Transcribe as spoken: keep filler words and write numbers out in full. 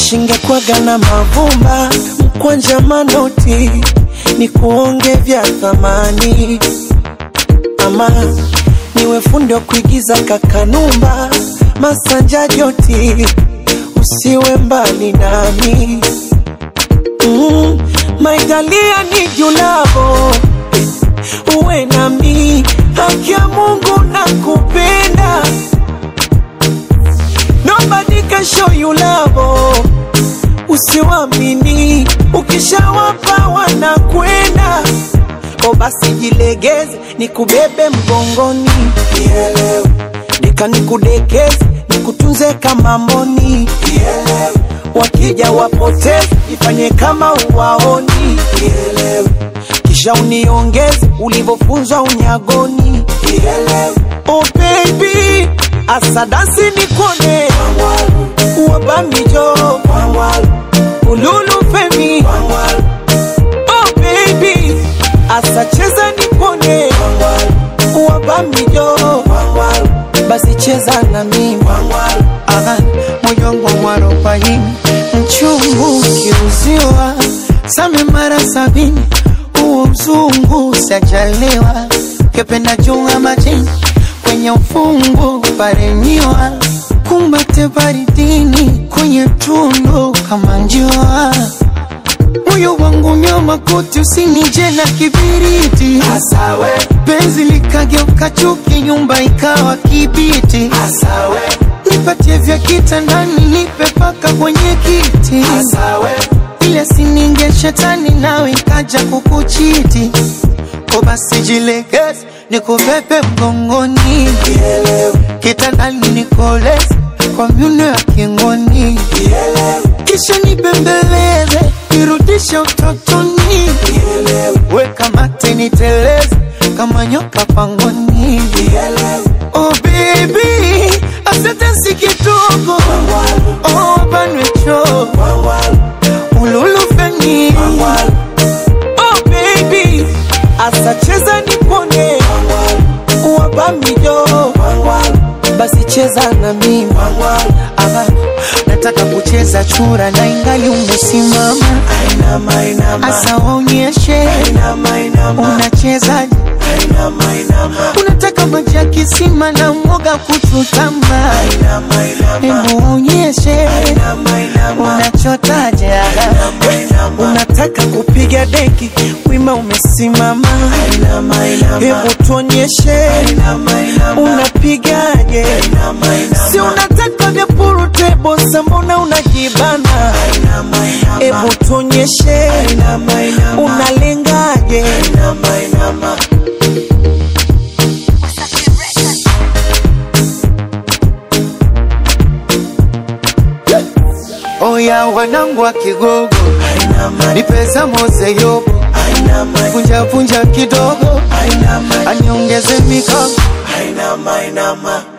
Wishinge kwa gana mavumba, mkwanja manoti, ni kuonge vya thamani. Ama niwe fundi wa kuigiza kakanumba, masanja joti, usiwe mbali nami. Mm, my dalia ni julavo, uwe nami, haki ya Mungu nakupenda. Nobody can show you love, usiwamini, ukishawapa wanakwenda. O basi jilegeze, nikubebe mgongoni, kielewe. Nika nikudekeze, nikutunze kama mboni, kielewe. Wakija wapoteze, ifanye kama uwaoni, kielewe. Kisha uniongeze, ulivofunzwa unyagoni, kielewe. Oh baby, asadasi nikone, uwabamijo, ululu femi. Oh baby, asacheza nikone, uwabamijo, basi cheza na mimi. Aha, moyo wangu warobaini, mchungu kiuziwa, same mara sabini, uo mzungu sajalewa. Kependa junga majini, kwenye ufungu paremiwa. Kumbate baridini, kwenye tundu kama njua. Moyo wangu nyama kuti, usinije na kibiriti. Asawe penzi likageuka chuki, nyumba ikawa kibiti. Asawe nipatie vya kitandani, nipe paka kwenye kiti. Asawe ile sininge shetani, nawe ikaja kukuchiti. Ko basi jilegeze, nikubebe mgongoni, kielewe. Kitandani nikoleze, kwa miuno ya kingoni, kielewe. Kisha nibembeleze, nirudishe utotoni, kielewe. Weka mate niteleze, kama nyoka pangoni, kielewe. Oh baby, asante si kidogo, oh banwecho, ululu feni. Oh baby, asacheza nipone, uwabamijo, basi cheza na mimi. Aha, nataka kucheza chura na ingali umesimama. Asa waonyeshe, unachezaje? Unataka maji ya kisima na mwoga kuchutama. Hebu waonyeshe, unachotaje? Unataka kupiga deki, wima umesimama. Hebu tuonyeshe, unapigaje? Si unataka vya purutebo, mbona unajibana? Hebu tuonyeshe, unalengaje? Oya wanangu wa Kigogo, ni pesa mose yobo. Punja punja kidogo, aniongeze mikono.